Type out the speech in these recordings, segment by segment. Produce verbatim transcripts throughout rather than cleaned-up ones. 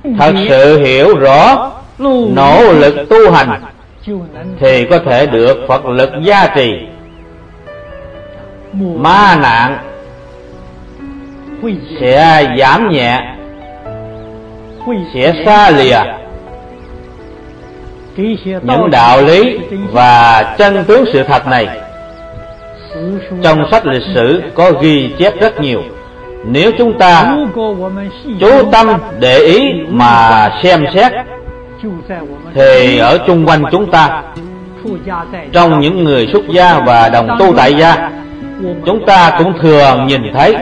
thật sự hiểu rõ nỗ lực tu hành thì có thể được Phật lực gia trì. Ma nạn sẽ giảm nhẹ, sẽ xa lìa. Những đạo lý và chân tướng sự thật này trong sách lịch sử có ghi chép rất nhiều. Nếu chúng ta chú tâm để ý mà xem xét thì ở chung quanh chúng ta, trong những người xuất gia và đồng tu tại gia, chúng ta cũng thường nhìn thấy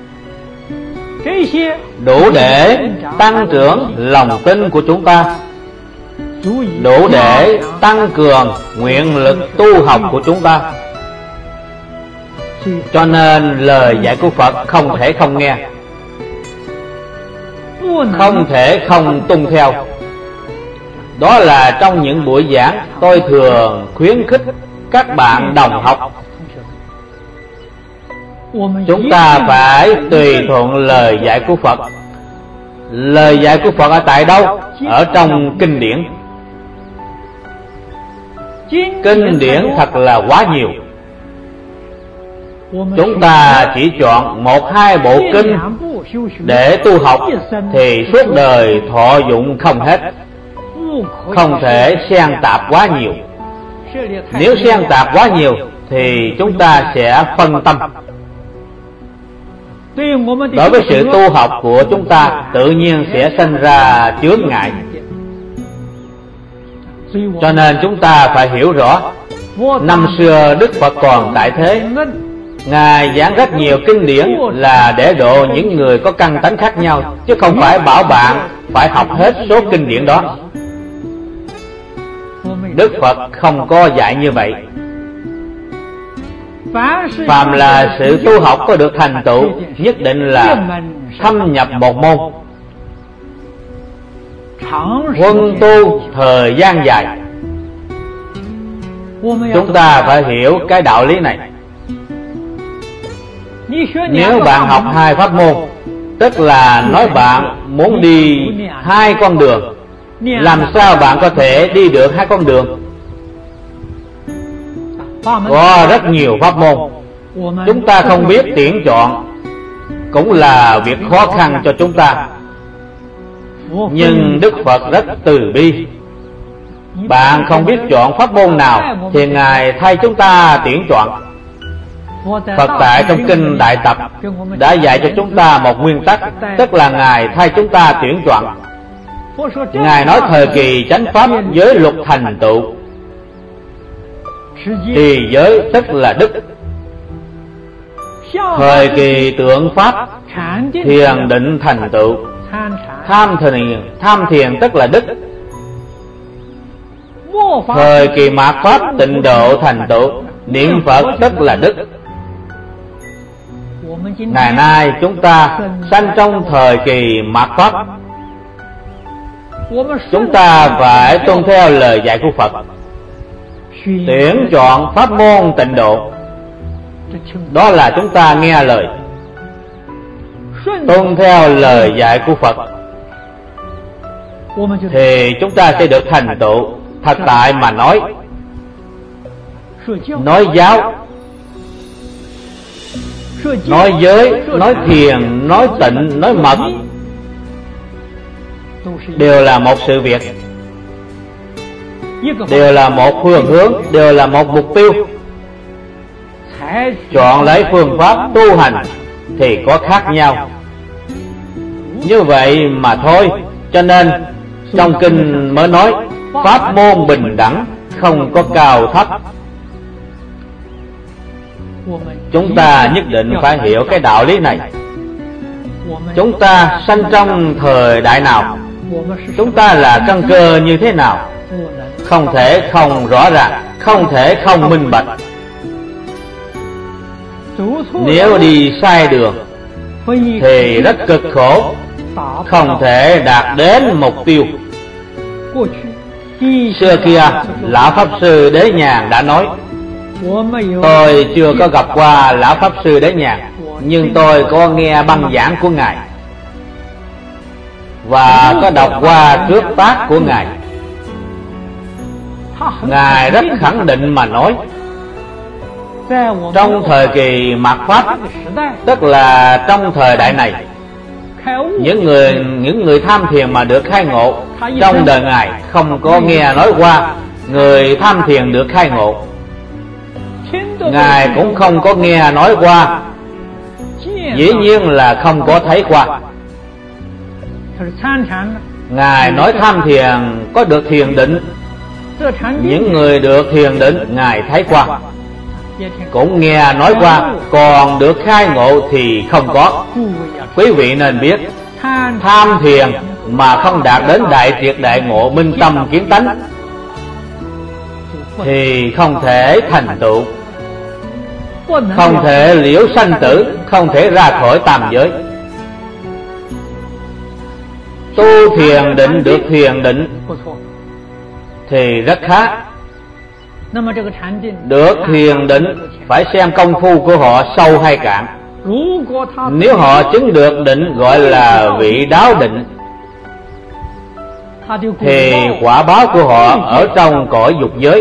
đủ để tăng trưởng lòng tin của chúng ta, đủ để tăng cường nguyện lực tu học của chúng ta. Cho nên lời dạy của Phật không thể không nghe, không thể không tuân theo. Đó là trong những buổi giảng tôi thường khuyến khích các bạn đồng học, chúng ta phải tùy thuận lời dạy của Phật. Lời dạy của Phật ở tại đâu? Ở trong kinh điển. Kinh điển thật là quá nhiều. Chúng ta chỉ chọn một hai bộ kinh để tu học thì suốt đời thọ dụng không hết. Không thể xen tạp quá nhiều. Nếu xen tạp quá nhiều thì chúng ta sẽ phân tâm. Đối với sự tu học của chúng ta tự nhiên sẽ sinh ra chướng ngại. Cho nên chúng ta phải hiểu rõ, năm xưa Đức Phật còn tại thế, Ngài giảng rất nhiều kinh điển là để độ những người có căn tánh khác nhau, chứ không phải bảo bạn phải học hết số kinh điển đó. Đức Phật không có dạy như vậy. Phàm là sự tu học có được thành tựu, nhất định là thâm nhập một môn, huân tu thời gian dài. Chúng ta phải hiểu cái đạo lý này. Nếu bạn học hai pháp môn, tức là nói bạn muốn đi hai con đường, làm sao bạn có thể đi được hai con đường? Có rất nhiều pháp môn, chúng ta không biết tuyển chọn cũng là việc khó khăn cho chúng ta. Nhưng Đức Phật rất từ bi. Bạn không biết chọn pháp môn nào thì Ngài thay chúng ta tuyển chọn. Phật tại trong kinh Đại Tập đã dạy cho chúng ta một nguyên tắc, tức là Ngài thay chúng ta tuyển chọn. Ngài nói thời kỳ chánh pháp giới luật thành tựu, thì giới tức là đức. Thời kỳ tượng pháp thiền định thành tựu, tham thiền, tham thiền tức là đức. Thời kỳ mạt pháp tịnh độ thành tựu, niệm Phật tức là đức. Ngày nay chúng ta sanh trong thời kỳ mạt pháp, chúng ta phải tuân theo lời dạy của Phật, tuyển chọn pháp môn tịnh độ. Đó là chúng ta nghe lời, tuân theo lời dạy của Phật, thì chúng ta sẽ được thành tựu. Thật tại mà nói, nói giáo, nói giới, nói thiền, nói tịnh, nói mật đều là một sự việc, đều là một phương hướng, đều là một mục tiêu. Chọn lấy phương pháp tu hành thì có khác nhau, như vậy mà thôi. Cho nên trong kinh mới nói pháp môn bình đẳng, không có cao thấp. Chúng ta nhất định phải hiểu cái đạo lý này. Chúng ta sanh trong thời đại nào, chúng ta là căn cơ như thế nào, không thể không rõ ràng, không thể không minh bạch. Nếu đi sai đường thì rất cực khổ, không thể đạt đến mục tiêu. Xưa kia Lão Pháp Sư Đế Nhàn đã nói, tôi chưa có gặp qua Lão Pháp Sư Đế Nhàn, nhưng tôi có nghe băng giảng của Ngài. và có đọc qua trước tác của Ngài. Ngài rất khẳng định mà nói, trong thời kỳ mạt Pháp, tức là trong thời đại này, những người những người tham thiền mà được khai ngộ, trong đời Ngài không có nghe nói qua người tham thiền được khai ngộ. Ngài cũng không có nghe nói qua, dĩ nhiên là không có thấy qua. Ngài nói tham thiền có được thiền định, những người được thiền định Ngài thấy qua, cũng nghe nói qua, còn được khai ngộ thì không có. Quý vị nên biết, tham thiền mà không đạt đến đại triệt đại ngộ minh tâm kiến tánh thì không thể thành tựu, không thể liễu sanh tử, không thể ra khỏi tam giới. Tu thiền định được thiền định thì rất khá. Được thiền định phải xem công phu của họ sâu hay cạn. Nếu họ chứng được định gọi là vị đáo định, thì quả báo của họ ở trong cõi dục giới,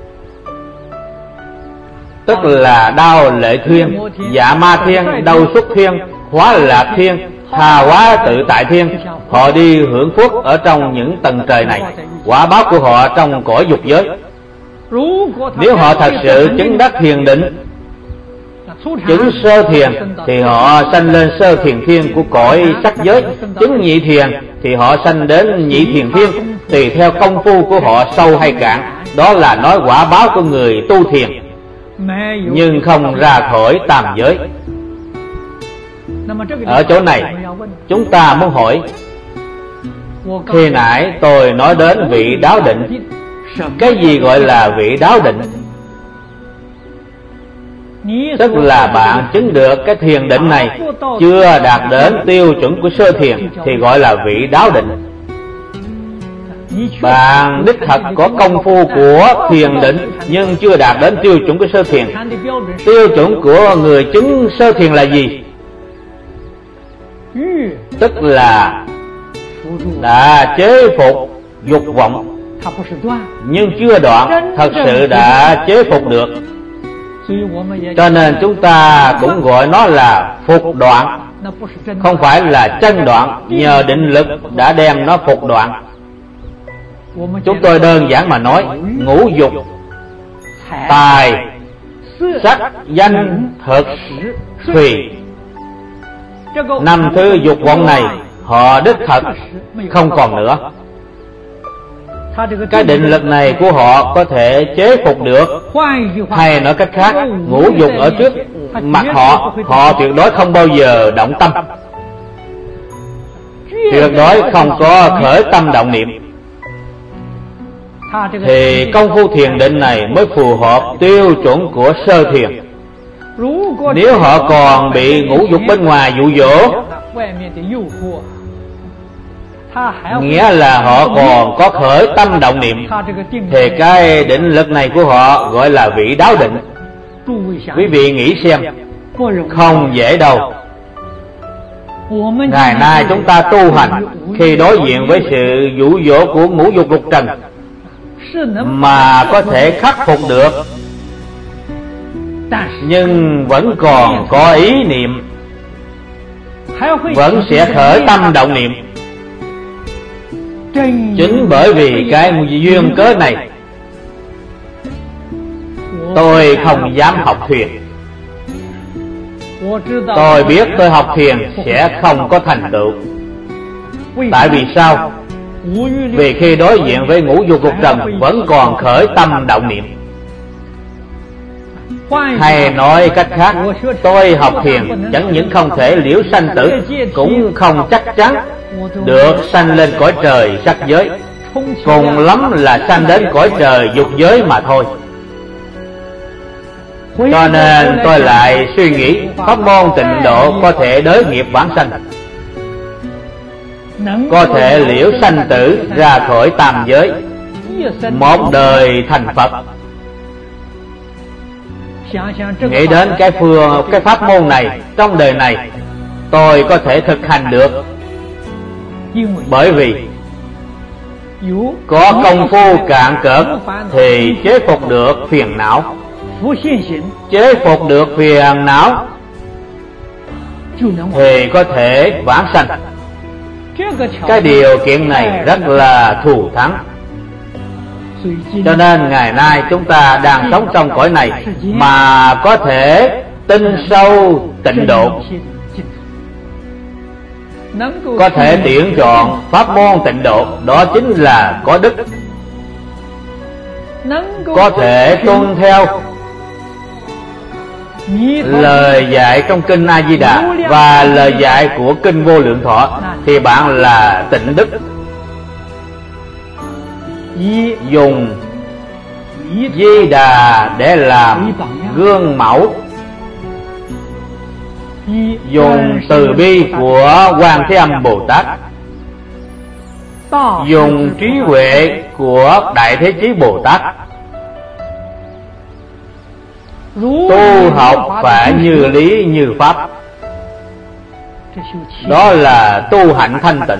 tức là đao lệ thiên, dạ ma thiên, đau xuất thiên, hóa lạc thiên, tha hóa tự tại thiên. Họ đi hưởng phước ở trong những tầng trời này, quả báo của họ trong cõi dục giới. Nếu họ thật sự chứng đắc thiền định, chứng sơ thiền, thì họ sanh lên sơ thiền thiên của cõi sắc giới. Chứng nhị thiền thì họ sanh đến nhị thiền thiên, tùy theo công phu của họ sâu hay cạn. Đó là nói quả báo của người tu thiền, nhưng không ra khỏi tam giới. Ở chỗ này chúng ta muốn hỏi, khi nãy tôi nói đến vị đáo định, cái gì gọi là vị đáo định? Tức là bạn chứng được cái thiền định này, chưa đạt đến tiêu chuẩn của sơ thiền thì gọi là vị đáo định. Bạn đích thật có công phu của thiền định nhưng chưa đạt đến tiêu chuẩn của sơ thiền. Tiêu chuẩn của người chứng sơ thiền là gì? Tức là đã chế phục dục vọng, nhưng chưa đoạn, thật sự đã chế phục được. Cho nên chúng ta cũng gọi nó là phục đoạn, không phải là chân đoạn. Nhờ định lực đã đem nó phục đoạn. Chúng tôi đơn giản mà nói, ngũ dục, tài, sắc, danh, thực, thùy, năm thứ dục vọng này họ đích thật không còn nữa. Cái định lực này của họ có thể chế phục được. Hay nói cách khác, ngũ dục ở trước mặt họ, họ tuyệt đối không bao giờ động tâm, tuyệt đối không có khởi tâm động niệm. Thì công phu thiền định này mới phù hợp tiêu chuẩn của sơ thiền. Nếu họ còn bị ngũ dục bên ngoài dụ dỗ, nghĩa là họ còn có khởi tâm động niệm, thì cái định lực này của họ gọi là vị đáo định. Quý vị nghĩ xem, không dễ đâu. Ngày nay chúng ta tu hành, khi đối diện với sự dụ dỗ của ngũ dục lục trần mà có thể khắc phục được, nhưng vẫn còn có ý niệm, vẫn sẽ khởi tâm động niệm. Chính bởi vì cái duyên cớ này, tôi không dám học thiền. Tôi biết tôi học thiền sẽ không có thành tựu. Tại vì sao? Vì khi đối diện với ngũ dục lục trần vẫn còn khởi tâm động niệm. Hay nói cách khác, tôi học thiền chẳng những không thể liễu sanh tử, cũng không chắc chắn được sanh lên cõi trời sắc giới, cùng lắm là sanh đến cõi trời dục giới mà thôi. Cho nên tôi lại suy nghĩ pháp môn tịnh độ có thể đới nghiệp vãng sanh, có thể liễu sanh tử ra khỏi tam giới, một đời thành Phật. Nghĩ đến cái phương cái pháp môn này trong đời này tôi có thể thực hành được, Bởi vì có công phu cạn cợt thì chế phục được phiền não, chế phục được phiền não thì có thể vãng sanh. Cái điều kiện này rất là thù thắng. Cho nên ngày nay chúng ta đang sống trong cõi này mà có thể tinh sâu tịnh độ, có thể tuyển chọn pháp môn tịnh độ, đó chính là có đức. Có thể tuân theo lời dạy trong kinh A Di Đà và lời dạy của kinh Vô Lượng Thọ thì bạn là tịnh đức. Dùng Di Đà để làm gương mẫu, dùng từ bi của Quan Thế Âm Bồ Tát, dùng trí huệ của Đại Thế Chí Bồ Tát. Tu học phải như lý như pháp, đó là tu hạnh thanh tịnh.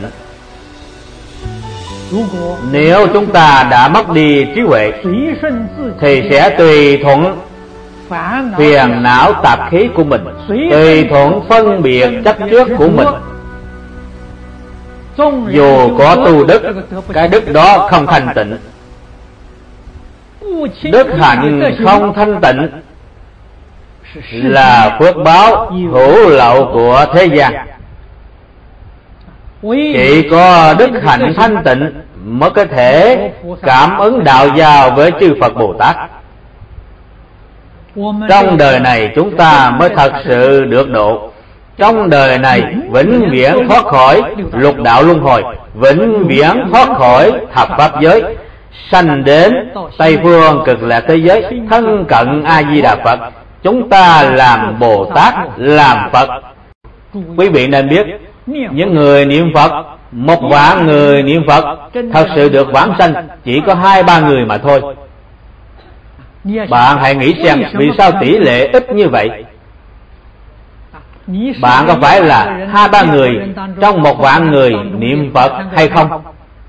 Nếu chúng ta đã mất đi trí huệ thì sẽ tùy thuận phiền não tạp khí của mình, tùy thuận phân biệt chấp trước của mình. Dù có tu đức, cái đức đó không thanh tịnh. Đức hạnh không thanh tịnh là phước báo hữu lậu của thế gian. Chỉ có đức hạnh thanh tịnh mới có thể cảm ứng đạo giao với chư Phật Bồ Tát. Trong đời này chúng ta mới thật sự được độ. Trong đời này vĩnh viễn thoát khỏi lục đạo luân hồi, vĩnh viễn thoát khỏi thập pháp giới, sanh đến Tây Phương Cực Lạc thế giới, thân cận A Di Đà Phật. Chúng ta làm Bồ Tát, làm Phật. Quý vị nên biết, những người niệm Phật, một vạn người niệm Phật thật sự được vãng sanh chỉ có hai ba người mà thôi. Bạn hãy nghĩ xem vì sao tỷ lệ ít như vậy. Bạn có phải là hai ba người trong một vạn người niệm Phật hay không?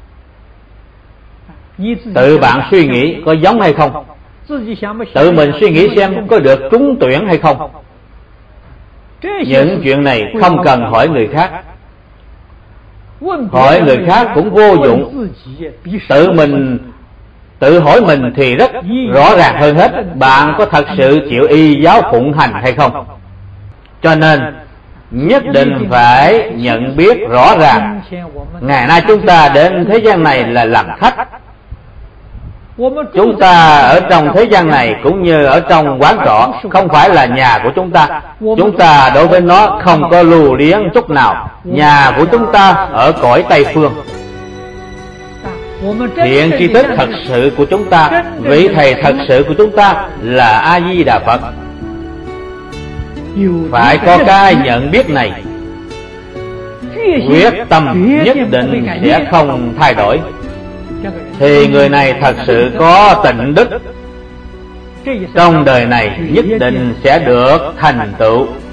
Tự bạn suy nghĩ có giống hay không? Tự mình suy nghĩ xem có được trúng tuyển hay không? Những chuyện này không cần hỏi người khác. Hỏi người khác cũng vô dụng. Tự mình Tự hỏi mình thì rất rõ ràng hơn hết. Bạn có thật sự chịu y giáo phụng hành hay không? Cho nên nhất định phải nhận biết rõ ràng, ngày nay chúng ta đến thế gian này là làm khách. Chúng ta ở trong thế gian này cũng như ở trong quán trọ, không phải là nhà của chúng ta. Chúng ta đối với nó không có lưu luyến chút nào. Nhà của chúng ta ở cõi Tây Phương. Thiện tri thức thật sự của chúng ta, vị thầy thật sự của chúng ta là A Di Đà Phật. Phải có cái nhận biết này, quyết tâm nhất định sẽ không thay đổi, thì người này thật sự có tịnh đức. Trong đời này nhất định sẽ được thành tựu